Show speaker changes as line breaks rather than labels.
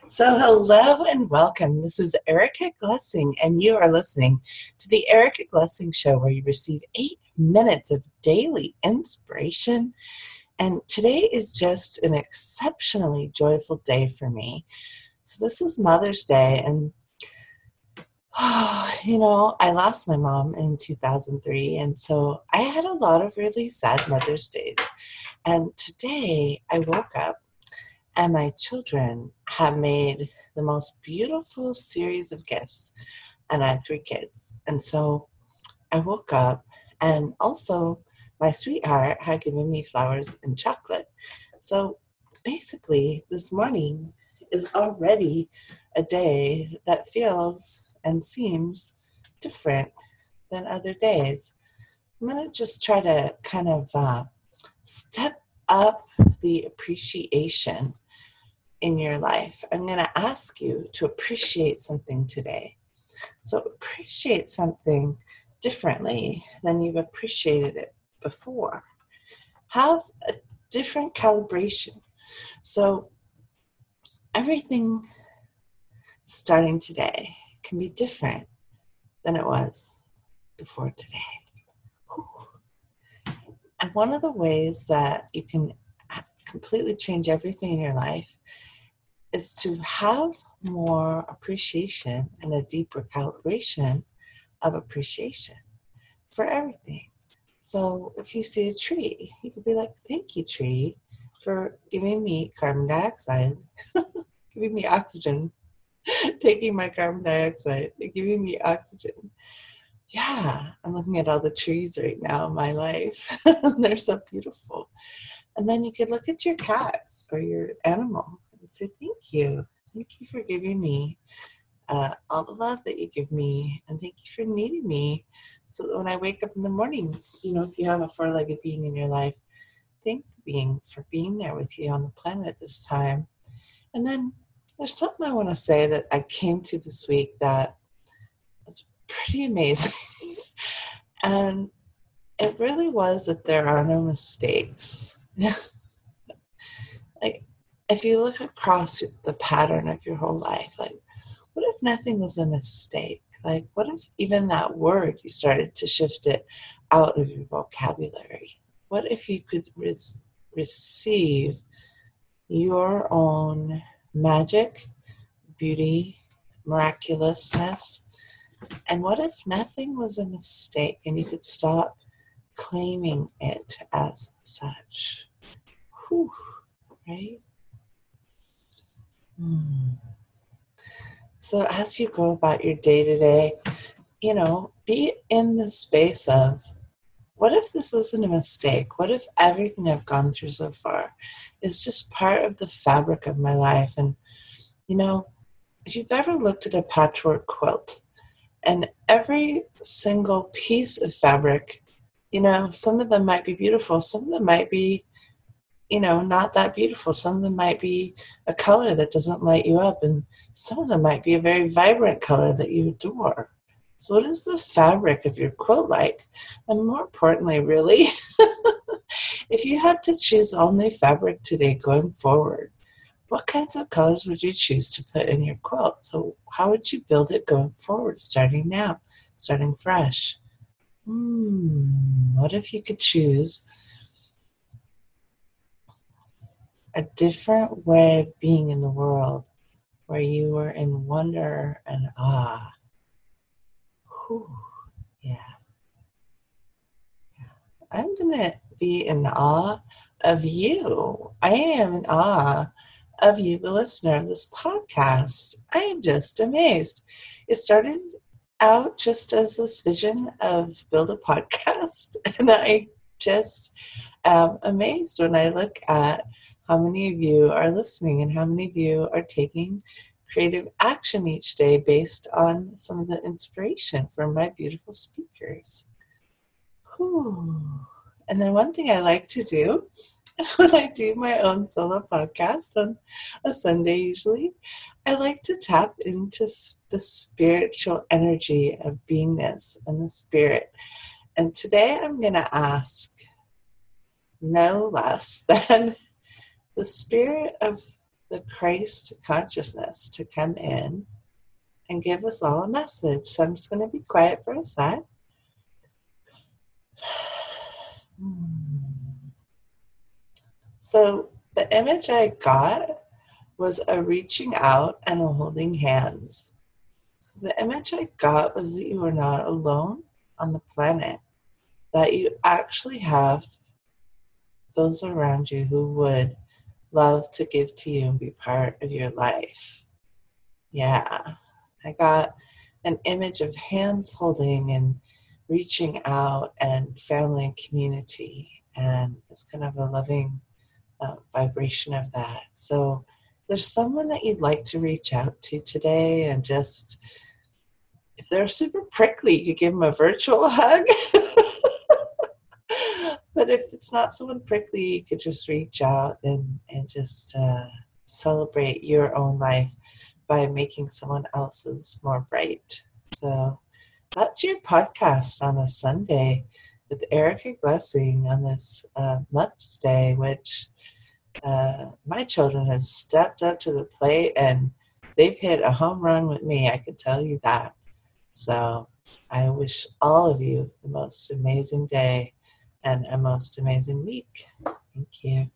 Hello and welcome. This is Erica Glessing, and you are listening to the Erica Glessing Show, where you receive 8 minutes of daily inspiration. And today is just an exceptionally joyful day for me. So, this is Mother's Day, and I lost my mom in 2003, and so I had a lot of really sad Mother's Days. And today I woke up and my children have made the most beautiful series of gifts. And I have 3 kids. And so I woke up, and also my sweetheart had given me flowers and chocolate. So basically, this morning is already a day that feels and seems different than other days. I'm going to just try to kind of step up the appreciation in your life. I'm going to ask you to appreciate something today. So appreciate something differently than you've appreciated it before. Have a different calibration. So everything starting today can be different than it was before today. Whew. And one of the ways that you can completely change everything in your life is to have more appreciation and a deeper calibration of appreciation for everything. So if you see a tree, you could be like, thank you, tree, for giving me carbon dioxide, giving me oxygen, taking my carbon dioxide, and giving me oxygen. Yeah, I'm looking at all the trees right now in my life. They're so beautiful. And then you could look at your cat or your animal and say, thank you. Thank you for giving me all the love that you give me. And thank you for needing me. So that when I wake up in the morning, if you have a 4-legged being in your life, thank the being for being there with you on the planet at this time. And then there's something I want to say that I came to this week that was pretty amazing. And it really was that there are no mistakes. Like, if you look across the pattern of your whole life, like, what if nothing was a mistake? Like, what if even that word, you started to shift it out of your vocabulary? What if you could receive your own magic, beauty, miraculousness? And what if nothing was a mistake and you could stop claiming it as such? Whew, right? So as you go about your day to day, be in the space of, what if this isn't a mistake? What if everything I've gone through so far is just part of the fabric of my life? And, if you've ever looked at a patchwork quilt, and every single piece of fabric, some of them might be beautiful, some of them might be, not that beautiful. Some of them might be a color that doesn't light you up, and some of them might be a very vibrant color that you adore. So what is the fabric of your quilt like? And more importantly, really, if you had to choose only fabric today going forward, what kinds of colors would you choose to put in your quilt? So how would you build it going forward, starting now, starting fresh? What if you could choose a different way of being in the world where you were in wonder and awe? Whew, yeah. I'm going to be in awe of you. I am in awe of you, the listener of this podcast. I am just amazed. It started out just as this vision of build a podcast, and I just am amazed when I look at how many of you are listening and how many of you are taking creative action each day based on some of the inspiration from my beautiful speakers. Whew. And then one thing I like to do when I do my own solo podcast on a Sunday usually, I like to tap into the spiritual energy of beingness and the spirit. And today I'm going to ask no less than the spirit of the Christ consciousness to come in and give us all a message. So I'm just going to be quiet for a sec. So the image I got was a reaching out and a holding hands. So the image I got was that you are not alone on the planet, that you actually have those around you who would love to give to you and be part of your life. Yeah, I got an image of hands holding and reaching out and family and community, and it's kind of a loving vibration of that. So there's someone that you'd like to reach out to today, and just, if they're super prickly, you could give them a virtual hug. But if it's not someone prickly, you could just reach out and just celebrate your own life by making someone else's more bright. So that's your podcast on a Sunday with Erica Blessing on this Mother's Day, which my children have stepped up to the plate and they've hit a home run with me, I can tell you that. So I wish all of you the most amazing day and a most amazing week. Thank you.